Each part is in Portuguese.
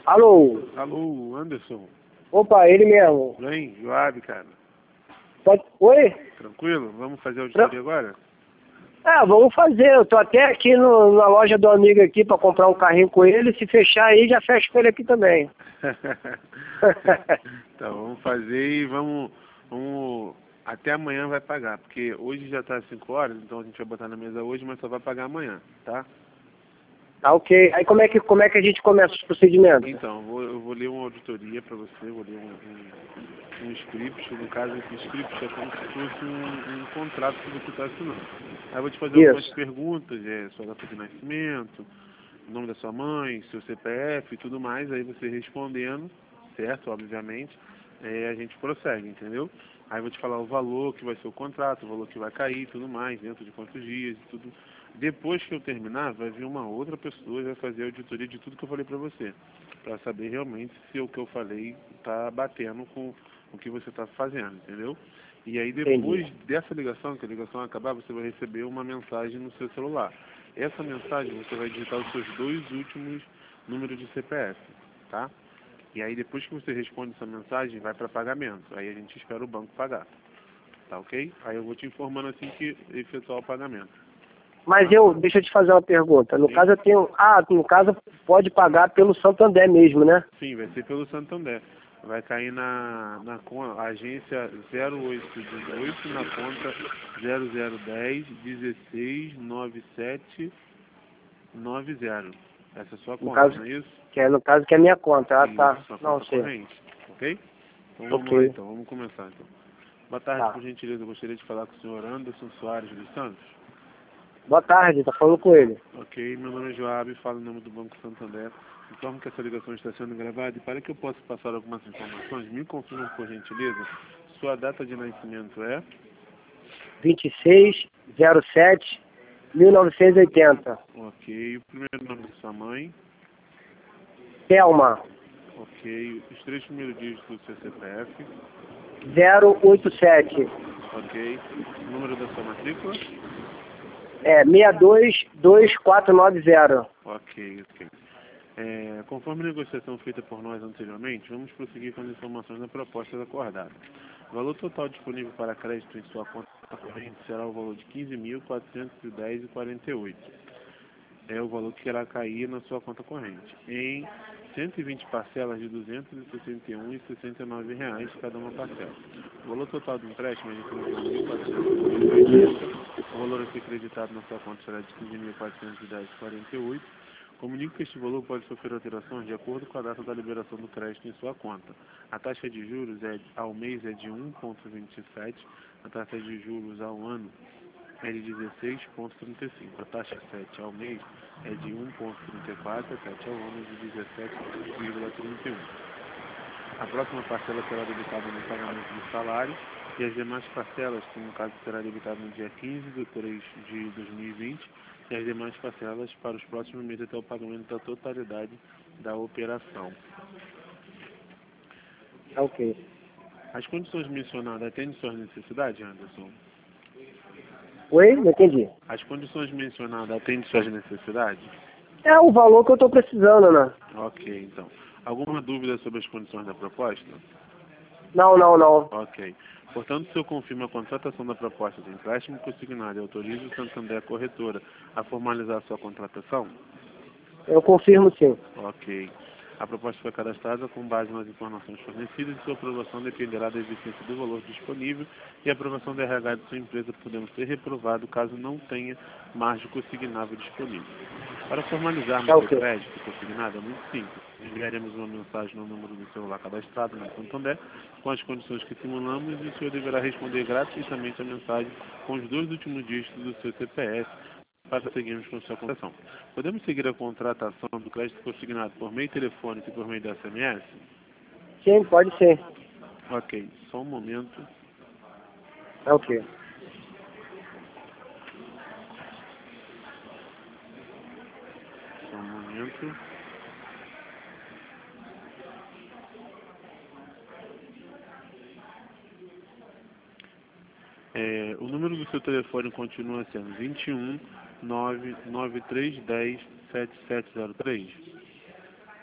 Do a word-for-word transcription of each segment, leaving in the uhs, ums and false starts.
Alô? Alô, Anderson. Opa, ele mesmo. Bem, Joab, cara. Pode... Oi? Tranquilo? Vamos fazer a auditoria agora? Ah, vamos fazer. Eu tô até aqui no, na loja do amigo aqui pra comprar um carrinho com ele. Se fechar aí, já fecho com ele aqui também. Então, vamos fazer e vamos, vamos... Até amanhã vai pagar, porque hoje já tá às cinco horas, então a gente vai botar na mesa hoje, mas só vai pagar amanhã, tá? Tá ok. Aí como é que, como é que a gente começa os procedimentos? Então, eu vou, eu vou ler uma auditoria para você, vou ler um, um, um script. No caso, esse script é como se fosse um, um contrato que você está assinando. Aí eu vou te fazer Isso. algumas perguntas, é, sua data de nascimento, o nome da sua mãe, seu C P F e tudo mais. Aí você respondendo, certo? Obviamente, é, a gente prossegue, entendeu? Aí eu vou te falar o valor que vai ser o contrato, o valor que vai cair, tudo mais, dentro de quantos dias e tudo. Depois que eu terminar, vai vir uma outra pessoa e vai fazer a auditoria de tudo que eu falei para você, para saber realmente se o que eu falei está batendo com o que você está fazendo, entendeu? E aí depois Entendi. dessa ligação, que a ligação acabar, você vai receber uma mensagem no seu celular. Essa mensagem você vai digitar os seus dois últimos números de C P F, tá? E aí depois que você responde essa mensagem, vai para pagamento. Aí a gente espera o banco pagar, tá ok? Aí eu vou te informando assim que efetuar o pagamento. Mas eu, deixa eu te fazer uma pergunta. No Sim. caso eu tenho... Ah, no caso pode pagar pelo Santander mesmo, né? Sim, vai ser pelo Santander. Vai cair na, na con- agência zero oito dezoito, na conta zero zero dez, dezesseis, noventa e sete, noventa. Essa é a sua No conta, caso, não é isso? que é, no caso que é minha conta. Ah, Isso, tá. sua Não conta sei. corrente, ok? Então vamos lá Ok. então, vamos começar então. Boa tarde, Tá. por gentileza, eu gostaria de falar com o senhor Anderson Soares dos Santos. Boa tarde, tá falando com ele. Ok, meu nome é Joab, falo em nome do Banco Santander. Informo que essa ligação está sendo gravada e para que eu possa passar algumas informações, me confirmem por gentileza, sua data de nascimento é? vinte e seis zero sete mil novecentos e oitenta. Ok, o primeiro nome de sua mãe? Thelma, Ok, os três primeiros dígitos do seu C P F? zero oito sete. Ok, o número da sua matrícula? É, seis dois dois quatro nove zero. Ok, ok. É, conforme a negociação feita por nós anteriormente, vamos prosseguir com as informações da proposta acordada. O valor total disponível para crédito em sua conta corrente será o valor de quinze mil quatrocentos e dez reais e quarenta e oito centavos. É o valor que irá cair na sua conta corrente, em cento e vinte parcelas de duzentos e sessenta e um reais e sessenta e nove centavos cada uma parcela. O valor total do empréstimo é de quinze mil quatrocentos e oitenta reais. O valor a ser creditado na sua conta será de quinze mil quatrocentos e dez reais e quarenta e oito centavos. Comunico que este valor pode sofrer alterações de acordo com a data da liberação do crédito em sua conta. A taxa de juros é, ao mês é de um vírgula vinte e sete, a taxa de juros ao ano é de dezesseis vírgula trinta e cinco. A taxa sete ao mês é de um vírgula trinta e quatro, a sete ao ano de dezessete vírgula trinta e um. A próxima parcela será debitada no pagamento do salário e as demais parcelas, que no caso será debitada no dia quinze de três de dois mil e vinte, e as demais parcelas para os próximos meses até o pagamento da totalidade da operação. Ok. As condições mencionadas atendem suas necessidades, Anderson? Oi? Não entendi. As condições mencionadas atendem suas necessidades? É o valor que eu tô precisando, né? Ok, então. Alguma dúvida sobre as condições da proposta? Não, não, não. Ok. Portanto, se eu confirmo a contratação da proposta de empréstimo consignado e autorizo o Santander Corretora a formalizar a sua contratação? Eu confirmo sim. Ok. A proposta foi cadastrada com base nas informações fornecidas e sua aprovação dependerá da existência do valor disponível e a aprovação do R H de sua empresa podendo ser reprovado caso não tenha margem consignável disponível. Para formalizarmos Tá seu ok. crédito consignado é muito simples. Enviaremos uma mensagem no número do celular cadastrado na Santander com as condições que simulamos e o senhor deverá responder gratuitamente a mensagem com os dois últimos dígitos do seu C P F para seguirmos com sua contratação. Podemos seguir a contratação do crédito consignado por meio telefônico e por meio da S M S? Sim, pode ser. Ok, só um momento. Tá ok. Só um momento. É, o número do seu telefone continua sendo vinte e um, nove nove três um zero, sete sete zero três.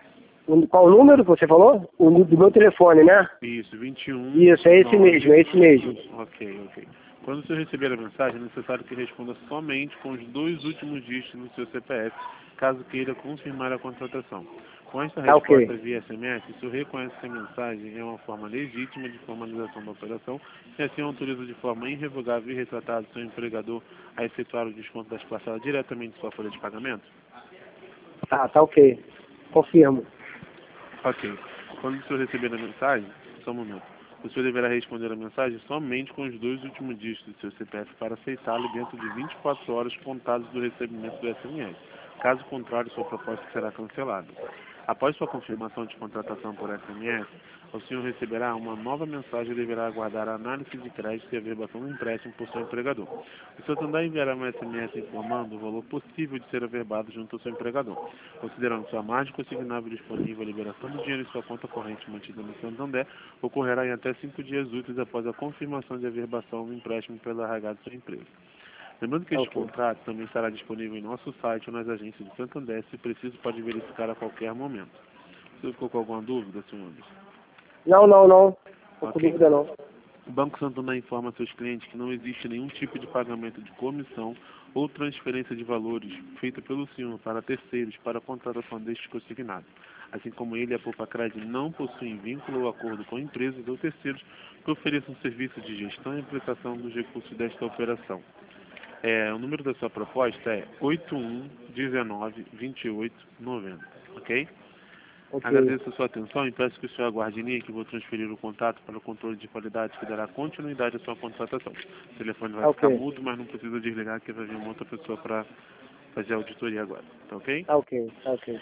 O- Qual o número que você falou? O nu- do meu telefone, né? Isso, vinte e um. Isso, é esse nove. mesmo, é esse mesmo. Ok, ok. Quando você receber a mensagem, é necessário que responda somente com os dois últimos dígitos no seu C P F, caso queira confirmar a contratação. Com esta Tá resposta ok. via S M S, isso reconhece que a mensagem é uma forma legítima de formalização da operação e assim autoriza de forma irrevogável e retratada seu empregador a efetuar o desconto das parcelas diretamente de sua folha de pagamento? Tá, tá ok. Confirmo. Ok. Quando o senhor receber a mensagem, só um momento, o senhor deverá responder a mensagem somente com os dois últimos dígitos do seu C P F para aceitá-lo dentro de vinte e quatro horas contadas do recebimento do S M S. Caso contrário, sua proposta será cancelada. Após sua confirmação de contratação por S M S, o senhor receberá uma nova mensagem e deverá aguardar a análise de crédito e a averbação do empréstimo por seu empregador. O senhor também enviará um S M S informando o valor possível de ser averbado junto ao seu empregador. Considerando sua margem consignável disponível, a liberação do dinheiro em sua conta corrente mantida no Santander ocorrerá em até cinco dias úteis após a confirmação de averbação do empréstimo pela R H de sua empresa. Lembrando que Tá este ok. contrato também estará disponível em nosso site ou nas agências de Santander, se preciso pode verificar a qualquer momento. Você ficou com alguma dúvida, senhor Anderson? Não, não, não. Tô com Ok. dúvida não. O Banco Santander informa a seus clientes que não existe nenhum tipo de pagamento de comissão ou transferência de valores feita pelo senhor para terceiros para a contratação destes consignados. Assim como ele, a Poupa-Cred não possui vínculo ou acordo com empresas ou terceiros que ofereçam serviço de gestão e aplicação dos recursos desta operação. É, o número da sua proposta é oito um um nove, dois oito nove zero, ok? Ok. Agradeço a sua atenção e peço que o senhor aguarde em linha que vou transferir o contato para o controle de qualidade que dará continuidade à sua contratação. O telefone vai Tá ficar ok. mudo, mas não precisa desligar que vai vir uma outra pessoa para fazer a auditoria agora, tá ok? Tá ok. Tá ok.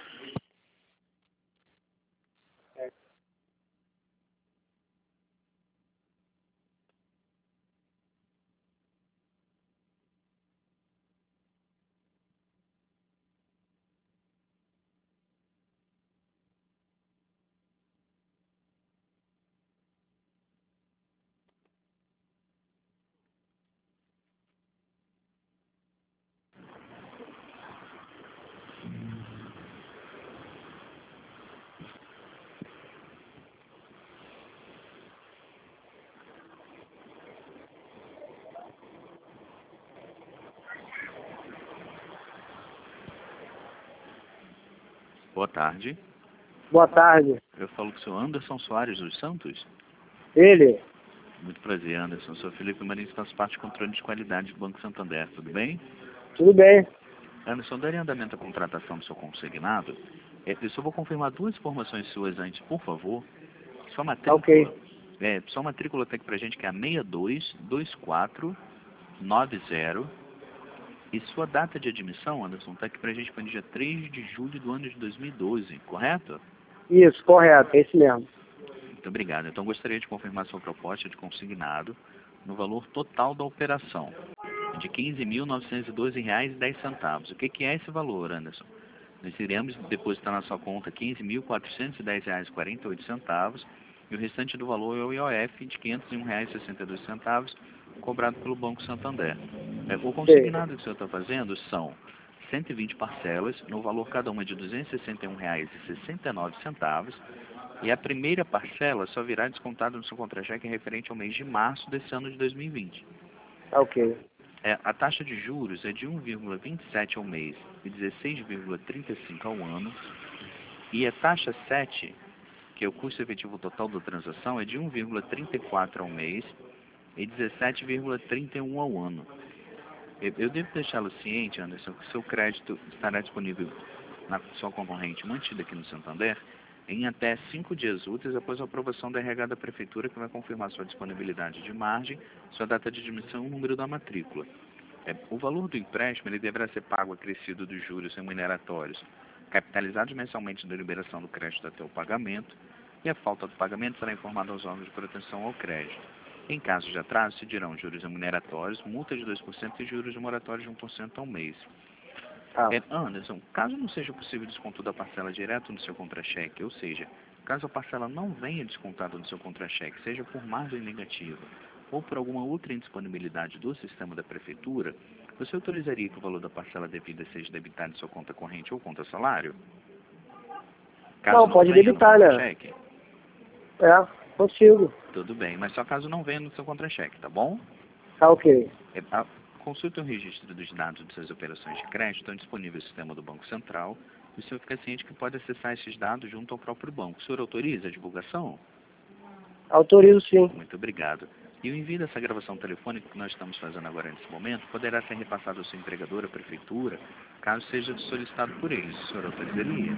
Boa tarde. Boa tarde. Eu falo com o senhor Anderson Soares dos Santos. Ele? Muito prazer, Anderson. Sou Felipe Marins, faço parte do controle de qualidade do Banco Santander. Tudo bem? Tudo bem. Anderson, daria andamento à contratação do seu consignado? É, eu só vou confirmar duas informações suas antes, por favor. Sua Tá matrícula. ok. É, sua matrícula está aqui pra gente, que é a seis dois dois quatro nove zero. E sua data de admissão, Anderson, está aqui pra gente para o dia três de julho do ano de dois mil e doze, correto? Isso, correto. É esse mesmo. Muito obrigado. Então, gostaria de confirmar sua proposta de consignado no valor total da operação, de quinze mil novecentos e doze reais e dez centavos. O que, que é esse valor, Anderson? Nós iremos depositar na sua conta quinze mil quatrocentos e dez reais e quarenta e oito centavos e o restante do valor é o I O F de quinhentos e um reais e sessenta e dois centavos, cobrado pelo Banco Santander. É, o Sei. consignado que o senhor está fazendo são cento e vinte parcelas, no valor cada uma de duzentos e sessenta e um reais e sessenta e nove centavos, e a primeira parcela só virá descontada no seu contra-cheque referente ao mês de março desse ano de dois mil e vinte. Tá ok. É, a taxa de juros é de um vírgula vinte e sete ao mês e dezesseis vírgula trinta e cinco ao ano, e a taxa sete, que é o custo efetivo total da transação, é de um vírgula trinta e quatro ao mês e dezessete vírgula trinta e um ao ano. Eu, eu devo deixá-lo ciente, Anderson, que seu crédito estará disponível na sua concorrente mantida aqui no Santander em até cinco dias úteis após a aprovação da R H da Prefeitura, que vai confirmar sua disponibilidade de margem, sua data de admissão e o número da matrícula. É, o valor do empréstimo ele deverá ser pago acrescido dos juros remuneratórios, capitalizados mensalmente da liberação do crédito até o pagamento, e a falta do pagamento será informada aos órgãos de proteção ao crédito. Em caso de atraso, se dirão juros remuneratórios, multa de dois por cento e juros de moratórios de um por cento ao mês. Tá. É, Anderson, caso não seja possível desconto da parcela direto no seu contra-cheque, ou seja, caso a parcela não venha descontada no seu contra-cheque, seja por margem negativa ou por alguma outra indisponibilidade do sistema da Prefeitura, você autorizaria que o valor da parcela devida seja debitado em sua conta corrente ou conta salário? Caso Não, pode venha debitar, no né? contra-cheque? É, consigo. Tudo bem, mas só caso não venha no seu contra-cheque, tá bom? Tá ok. É, a, consulte o registro dos dados de suas operações de crédito, estão disponíveis no sistema do Banco Central, e o senhor fica ciente que pode acessar esses dados junto ao próprio banco. O senhor autoriza a divulgação? Autorizo sim. Muito obrigado. E o envio dessa gravação telefônica que nós estamos fazendo agora nesse momento poderá ser repassado ao seu empregador, à prefeitura, caso seja solicitado por eles. O senhor autorizaria?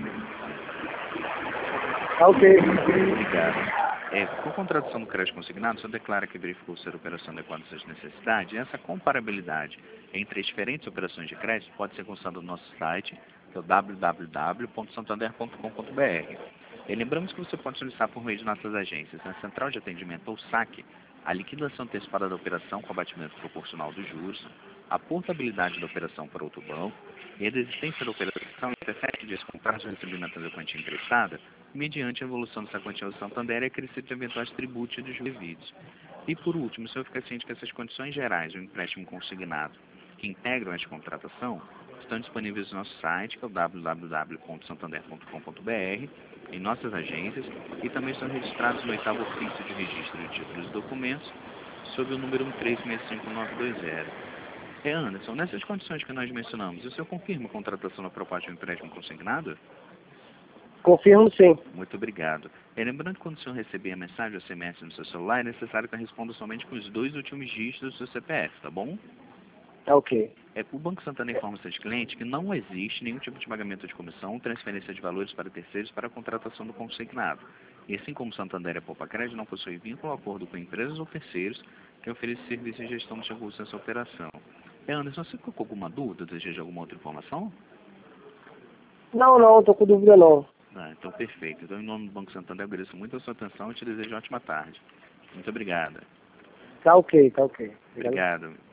Tá ok. Obrigado. É, por contratação do crédito consignado, o senhor declara que verificou ser a operação adequada às suas necessidades, e essa comparabilidade entre as diferentes operações de crédito pode ser consultada no nosso site, que é o w w w ponto santander ponto com ponto b r. E lembramos que você pode solicitar por meio de nossas agências, na Central de Atendimento ou saque, a liquidação antecipada da operação com abatimento proporcional dos juros, a portabilidade da operação para outro banco e a desistência da operação em até sete dias com prazo de recebimento da quantia emprestada, mediante a evolução dessa quantia ao Santander e acrescimento de eventuais tributos e dos devidos. E por último, o senhor fica ciente que essas condições gerais do empréstimo consignado que integram esta contratação estão disponíveis no nosso site, que é o w w w ponto santander ponto com ponto b r, em nossas agências, e também estão registrados no oitavo ofício de registro de títulos e documentos, sob o número um três seis cinco nove dois zero. É, Anderson, nessas condições que nós mencionamos, o senhor confirma a contratação da proposta de empréstimo consignado? Confirmo sim. Muito obrigado. E lembrando que quando o senhor receber a mensagem ou S M S no seu celular, é necessário que responda somente com os dois últimos dígitos do seu C P F, tá bom? Tá ok. É, o Banco Santander informa seus clientes que não existe nenhum tipo de pagamento de comissão ou transferência de valores para terceiros para a contratação do consignado. E assim como o Santander é Poupa Crédito, não possui vínculo ou acordo com empresas ou terceiros que oferecem serviços de gestão de recursos nessa operação. É, Anderson, você ficou com alguma dúvida? Deseja alguma outra informação? Não, não, tô com dúvida não. Ah, então perfeito. Então, em nome do Banco Santander, eu agradeço muito a sua atenção e te desejo uma ótima tarde. Muito obrigado. Tá ok, tá ok. Obrigado.